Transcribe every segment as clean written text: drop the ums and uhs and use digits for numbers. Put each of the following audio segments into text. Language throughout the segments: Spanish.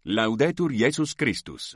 Laudetur Jesus Christus.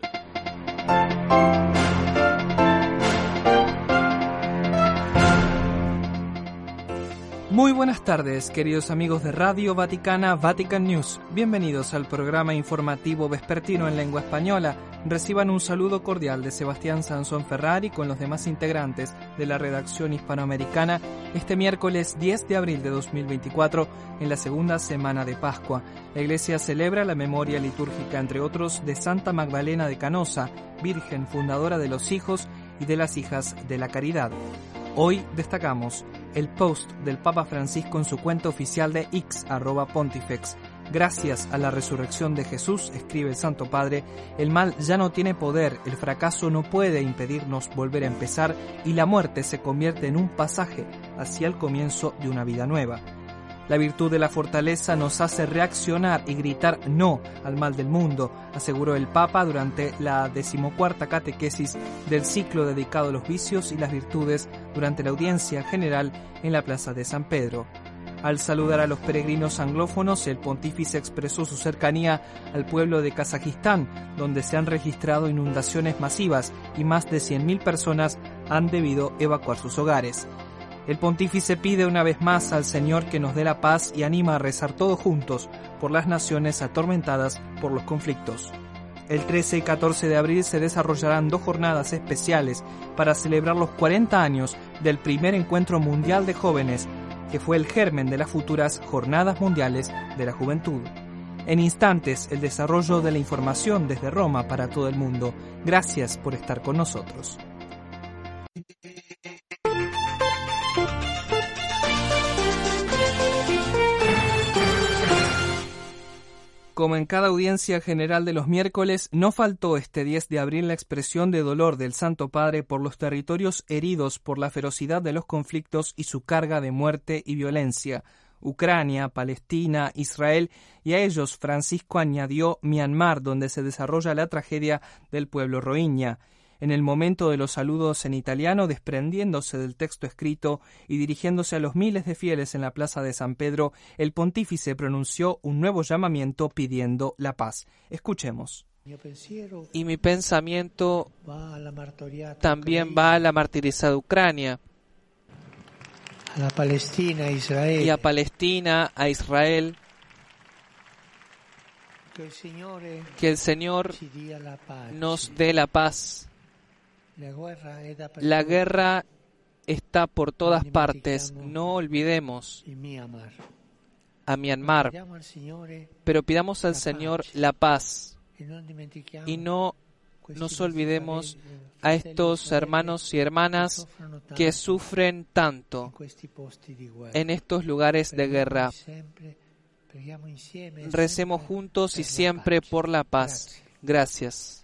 Muy buenas tardes, queridos amigos de Radio Vaticana, Vatican News. Bienvenidos al programa informativo vespertino en lengua española. Reciban un saludo cordial de Sebastián Sansón Ferrari con los demás integrantes de la redacción hispanoamericana este miércoles 10 de abril de 2024, en la segunda semana de Pascua. La Iglesia celebra la memoria litúrgica, entre otros, de Santa Magdalena de Canosa, Virgen fundadora de los hijos y de las hijas de la caridad. Hoy destacamos el post del Papa Francisco en su cuenta oficial de X, @Pontifex. Gracias a la resurrección de Jesús, escribe el Santo Padre, el mal ya no tiene poder, el fracaso no puede impedirnos volver a empezar y la muerte se convierte en un pasaje hacia el comienzo de una vida nueva. La virtud de la fortaleza nos hace reaccionar y gritar no al mal del mundo, aseguró el Papa durante la 14ª catequesis del ciclo dedicado a los vicios y las virtudes durante la audiencia general en la Plaza de San Pedro. Al saludar a los peregrinos anglófonos, el pontífice expresó su cercanía al pueblo de Kazajistán, donde se han registrado inundaciones masivas y más de 100.000 personas han debido evacuar sus hogares. El pontífice pide una vez más al Señor que nos dé la paz y anima a rezar todos juntos por las naciones atormentadas por los conflictos. El 13 y 14 de abril se desarrollarán 2 jornadas especiales para celebrar los 40 años del primer encuentro mundial de jóvenes, que fue el germen de las futuras Jornadas Mundiales de la Juventud. En instantes, el desarrollo de la información desde Roma para todo el mundo. Gracias por estar con nosotros. Como en cada audiencia general de los miércoles, no faltó este 10 de abril la expresión de dolor del Santo Padre por los territorios heridos por la ferocidad de los conflictos y su carga de muerte y violencia. Ucrania, Palestina, Israel, y a ellos Francisco añadió Myanmar, donde se desarrolla la tragedia del pueblo rohingya. En el momento de los saludos en italiano, desprendiéndose del texto escrito y dirigiéndose a los miles de fieles en la Plaza de San Pedro, el pontífice pronunció un nuevo llamamiento pidiendo la paz. Escuchemos. Y mi pensamiento también va a la martirizada Ucrania, a la Palestina, Israel, y a Palestina, a Israel. Que el Señor nos dé la paz. La guerra está por todas partes, no olvidemos a Myanmar, pero pidamos al Señor la paz y no nos olvidemos a estos hermanos y hermanas que sufren tanto en estos lugares de guerra. Recemos juntos y siempre por la paz. Gracias.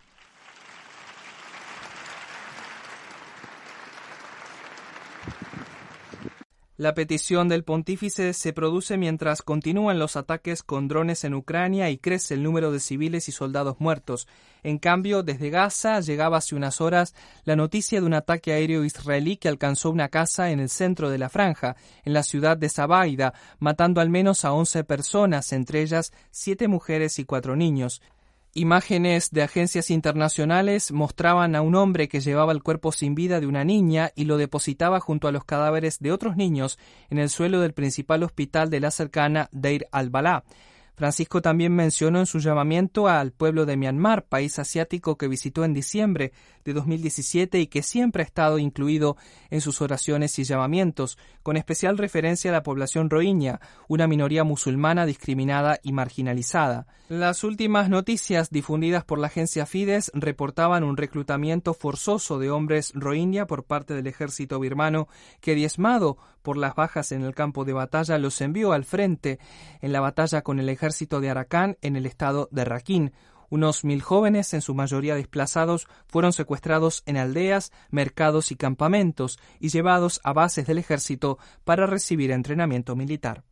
La petición del pontífice se produce mientras continúan los ataques con drones en Ucrania y crece el número de civiles y soldados muertos. En cambio, desde Gaza llegaba hace unas horas la noticia de un ataque aéreo israelí que alcanzó una casa en el centro de la franja, en la ciudad de Sabaida, matando al menos a 11 personas, entre ellas 7 mujeres y 4 niños. Imágenes de agencias internacionales mostraban a un hombre que llevaba el cuerpo sin vida de una niña y lo depositaba junto a los cadáveres de otros niños en el suelo del principal hospital de la cercana Deir al-Balá. Francisco también mencionó en su llamamiento al pueblo de Myanmar, país asiático que visitó en diciembre de 2017 y que siempre ha estado incluido en sus oraciones y llamamientos, con especial referencia a la población rohingya, una minoría musulmana discriminada y marginalizada. Las últimas noticias difundidas por la agencia Fides reportaban un reclutamiento forzoso de hombres rohingya por parte del ejército birmano que, diezmado por las bajas en el campo de batalla, los envió al frente en la batalla con el ejército de Arakan en el estado de Rakhine. Unos 1.000 jóvenes, en su mayoría desplazados, fueron secuestrados en aldeas, mercados y campamentos y llevados a bases del ejército para recibir entrenamiento militar.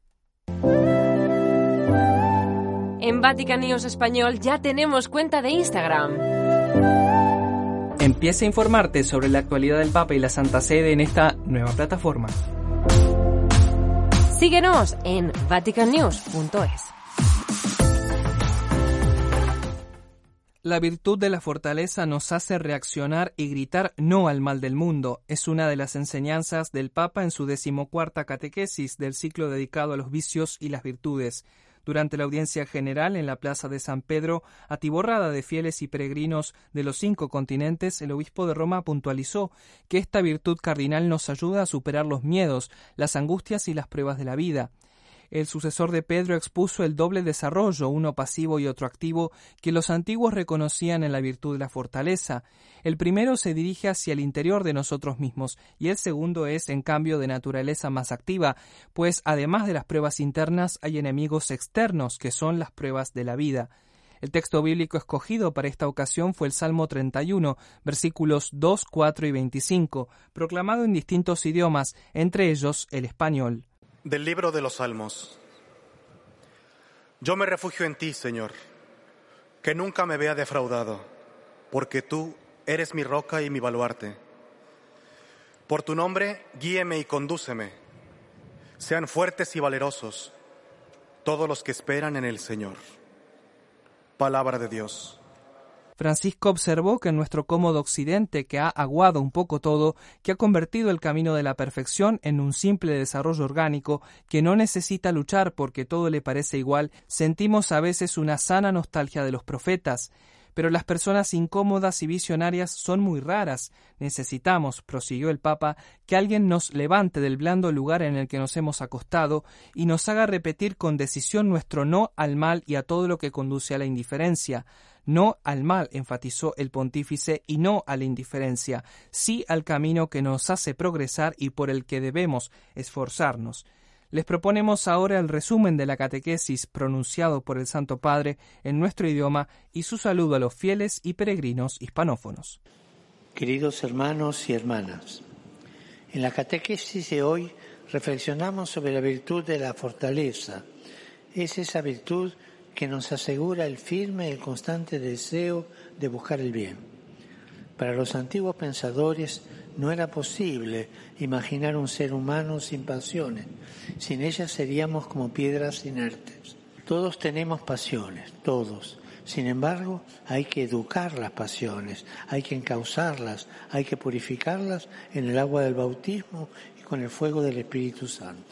En Vatican News Español ya tenemos cuenta de Instagram. Empieza a informarte sobre la actualidad del Papa y la Santa Sede en esta nueva plataforma. Síguenos en vaticannews.es. La virtud de la fortaleza nos hace reaccionar y gritar no al mal del mundo. Es una de las enseñanzas del Papa en su 14ª catequesis del ciclo dedicado a los vicios y las virtudes. Durante la audiencia general en la Plaza de San Pedro, atiborrada de fieles y peregrinos de los 5 continentes, el obispo de Roma puntualizó que esta virtud cardinal nos ayuda a superar los miedos, las angustias y las pruebas de la vida. El sucesor de Pedro expuso el doble desarrollo, uno pasivo y otro activo, que los antiguos reconocían en la virtud de la fortaleza. El primero se dirige hacia el interior de nosotros mismos y el segundo es, en cambio, de naturaleza más activa, pues además de las pruebas internas hay enemigos externos, que son las pruebas de la vida. El texto bíblico escogido para esta ocasión fue el Salmo 31, versículos 2, 4 y 25, proclamado en distintos idiomas, entre ellos el español. Del libro de los Salmos. Yo me refugio en ti, Señor, que nunca me vea defraudado, porque tú eres mi roca y mi baluarte. Por tu nombre, guíeme y condúceme. Sean fuertes y valerosos todos los que esperan en el Señor. Palabra de Dios. Francisco observó que en nuestro cómodo occidente, que ha aguado un poco todo, que ha convertido el camino de la perfección en un simple desarrollo orgánico, que no necesita luchar porque todo le parece igual, sentimos a veces una sana nostalgia de los profetas. Pero las personas incómodas y visionarias son muy raras. Necesitamos, prosiguió el Papa, que alguien nos levante del blando lugar en el que nos hemos acostado y nos haga repetir con decisión nuestro no al mal y a todo lo que conduce a la indiferencia. No al mal, enfatizó el pontífice, y no a la indiferencia, sí al camino que nos hace progresar y por el que debemos esforzarnos. Les proponemos ahora el resumen de la catequesis pronunciado por el Santo Padre en nuestro idioma y su saludo a los fieles y peregrinos hispanófonos. Queridos hermanos y hermanas, en la catequesis de hoy reflexionamos sobre la virtud de la fortaleza. Es esa virtud que nos asegura el firme y el constante deseo de buscar el bien. Para los antiguos pensadores no era posible imaginar un ser humano sin pasiones. Sin ellas seríamos como piedras inertes. Todos tenemos pasiones, todos. Sin embargo, hay que educar las pasiones, hay que encauzarlas, hay que purificarlas en el agua del bautismo y con el fuego del Espíritu Santo.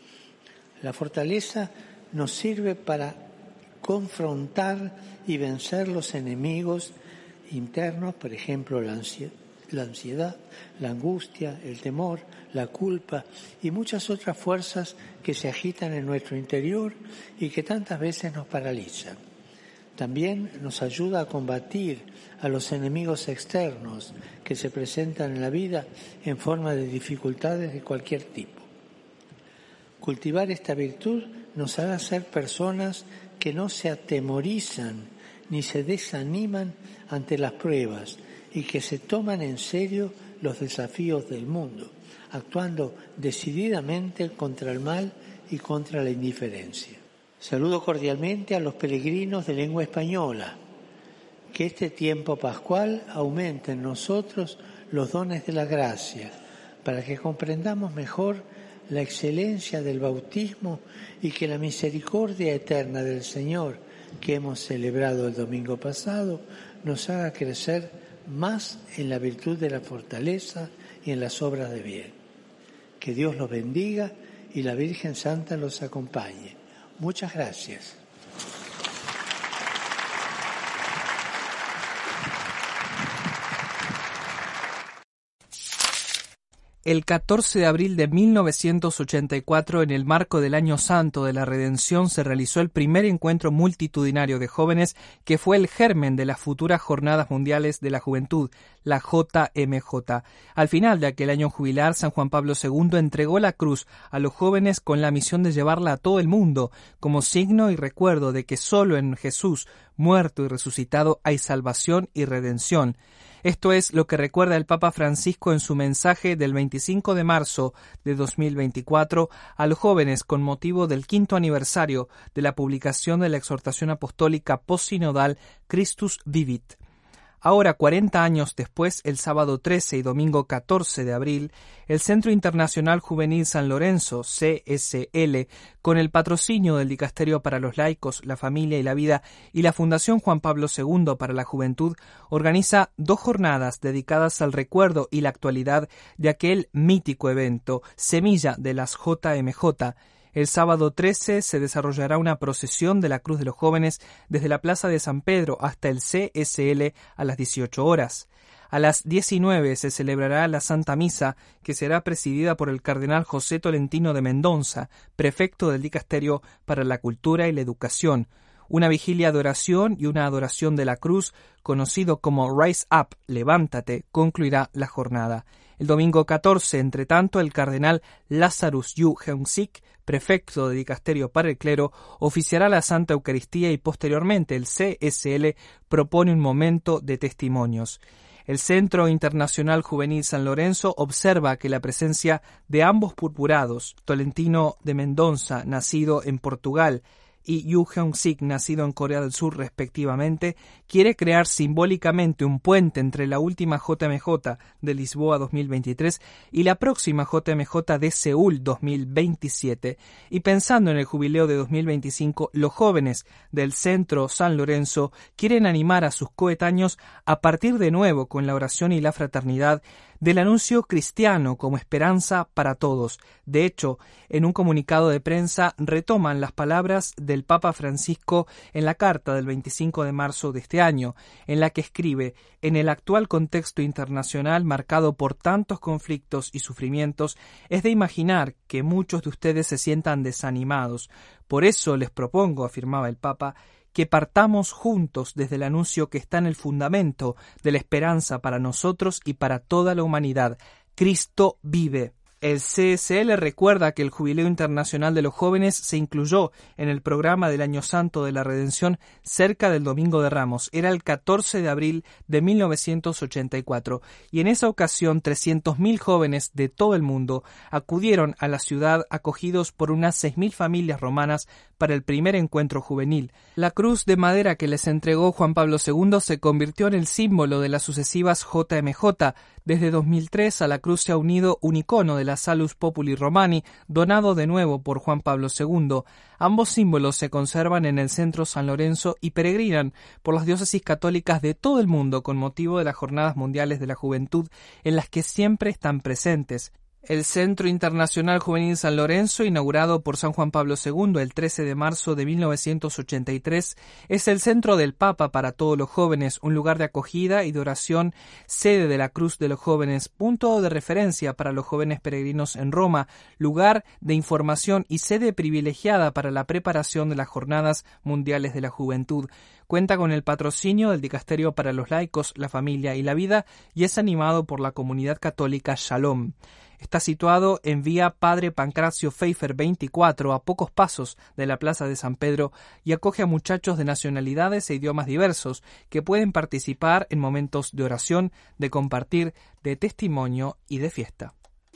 La fortaleza nos sirve para confrontar y vencer los enemigos internos, por ejemplo, la ansiedad, la angustia, el temor, la culpa y muchas otras fuerzas que se agitan en nuestro interior y que tantas veces nos paralizan. También nos ayuda a combatir a los enemigos externos que se presentan en la vida en forma de dificultades de cualquier tipo. Cultivar esta virtud nos hará ser personas que no se atemorizan ni se desaniman ante las pruebas y que se toman en serio los desafíos del mundo, actuando decididamente contra el mal y contra la indiferencia. Saludo cordialmente a los peregrinos de lengua española. Que este tiempo pascual aumente en nosotros los dones de la gracia, para que comprendamos mejor la excelencia del bautismo y que la misericordia eterna del Señor que hemos celebrado el domingo pasado nos haga crecer más en la virtud de la fortaleza y en las obras de bien. Que Dios los bendiga y la Virgen Santa los acompañe. Muchas gracias. El 14 de abril de 1984, en el marco del Año Santo de la Redención, se realizó el primer encuentro multitudinario de jóvenes que fue el germen de las futuras Jornadas Mundiales de la Juventud, la JMJ. Al final de aquel año jubilar, San Juan Pablo II entregó la cruz a los jóvenes con la misión de llevarla a todo el mundo, como signo y recuerdo de que solo en Jesús, muerto y resucitado, hay salvación y redención. Esto es lo que recuerda el Papa Francisco en su mensaje del 25 de marzo de 2024 a los jóvenes con motivo del 5º aniversario de la publicación de la exhortación apostólica postsinodal Christus Vivit. Ahora, 40 años después, el sábado 13 y domingo 14 de abril, el Centro Internacional Juvenil San Lorenzo, CSL, con el patrocinio del Dicasterio para los Laicos, la Familia y la Vida y la Fundación Juan Pablo II para la Juventud, organiza 2 jornadas dedicadas al recuerdo y la actualidad de aquel mítico evento, semilla de las JMJ. El sábado 13 se desarrollará una procesión de la Cruz de los Jóvenes desde la Plaza de San Pedro hasta el CSL a las 18 horas. A las 19 se celebrará la Santa Misa, que será presidida por el cardenal José Tolentino de Mendoza, prefecto del Dicasterio para la Cultura y la Educación. Una vigilia de oración y una adoración de la cruz, conocido como Rise Up, levántate, concluirá la jornada. El domingo 14, entre tanto, el cardenal Lazarus Yu Heung-sik, prefecto de Dicasterio para el Clero, oficiará la Santa Eucaristía y posteriormente el CSL propone un momento de testimonios. El Centro Internacional Juvenil San Lorenzo observa que la presencia de ambos purpurados, Tolentino de Mendoza, nacido en Portugal, y Yu Heung-sik, nacido en Corea del Sur respectivamente, quiere crear simbólicamente un puente entre la última JMJ de Lisboa 2023 y la próxima JMJ de Seúl 2027. Y pensando en el jubileo de 2025, los jóvenes del Centro San Lorenzo quieren animar a sus coetáneos a partir de nuevo con la oración y la fraternidad del anuncio cristiano como esperanza para todos. De hecho, en un comunicado de prensa retoman las palabras del Papa Francisco en la carta del 25 de marzo de este año, en la que escribe: en el actual contexto internacional marcado por tantos conflictos y sufrimientos, es de imaginar que muchos de ustedes se sientan desanimados. Por eso les propongo, afirmaba el Papa, que partamos juntos desde el anuncio que está en el fundamento de la esperanza para nosotros y para toda la humanidad. Cristo vive. El CSL recuerda que el Jubileo Internacional de los Jóvenes se incluyó en el programa del Año Santo de la Redención cerca del Domingo de Ramos. Era el 14 de abril de 1984 y en esa ocasión 300.000 jóvenes de todo el mundo acudieron a la ciudad acogidos por unas 6.000 familias romanas para el primer encuentro juvenil. La cruz de madera que les entregó Juan Pablo II se convirtió en el símbolo de las sucesivas JMJ. Desde 2003 a la cruz se ha unido un icono de la Salus Populi Romani, donado de nuevo por Juan Pablo II. Ambos símbolos se conservan en el Centro San Lorenzo y peregrinan por las diócesis católicas de todo el mundo con motivo de las Jornadas Mundiales de la Juventud, en las que siempre están presentes. El Centro Internacional Juvenil San Lorenzo, inaugurado por San Juan Pablo II el 13 de marzo de 1983, es el centro del Papa para todos los jóvenes, un lugar de acogida y de oración, sede de la Cruz de los Jóvenes, punto de referencia para los jóvenes peregrinos en Roma, lugar de información y sede privilegiada para la preparación de las Jornadas Mundiales de la Juventud. Cuenta con el patrocinio del Dicasterio para los Laicos, la Familia y la Vida y es animado por la comunidad católica Shalom. Está situado en vía Padre Pancracio Pfeiffer 24, a pocos pasos de la Plaza de San Pedro, y acoge a muchachos de nacionalidades e idiomas diversos que pueden participar en momentos de oración, de compartir, de testimonio y de fiesta.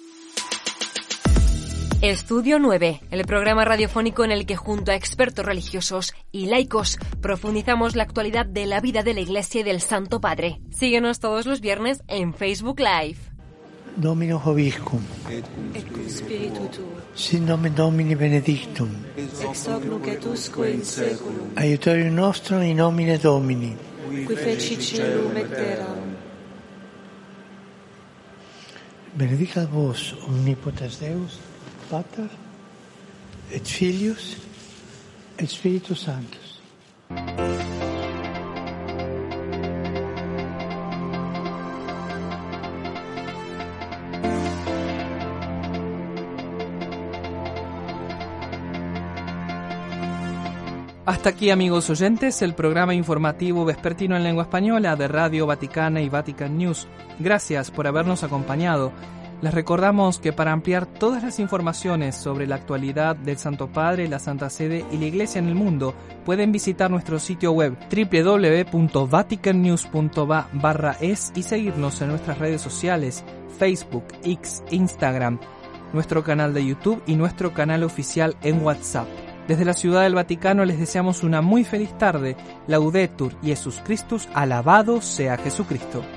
Estudio 9, el programa radiofónico en el que junto a expertos religiosos y laicos profundizamos la actualidad de la vida de la Iglesia y del Santo Padre. Síguenos todos los viernes en Facebook Live. Domino Hoviscum, et cum spiritu tuo, sin nomen Domini benedictum, ex hoc nunc et usque in saeculum, aiutorium nostrum in nomine Domini, qui feci caelum et terram. Benedicat vos omnipotens Deus, Pater, et Filius, et Spiritus Sanctus. Hasta aquí, amigos oyentes, el programa informativo vespertino en lengua española de Radio Vaticana y Vatican News. Gracias por habernos acompañado. Les recordamos que para ampliar todas las informaciones sobre la actualidad del Santo Padre, la Santa Sede y la Iglesia en el mundo, pueden visitar nuestro sitio web www.vaticannews.va/es y seguirnos en nuestras redes sociales, Facebook, X, Instagram, nuestro canal de YouTube y nuestro canal oficial en WhatsApp. Desde la Ciudad del Vaticano les deseamos una muy feliz tarde. Laudetur Jesus Christus, alabado sea Jesucristo.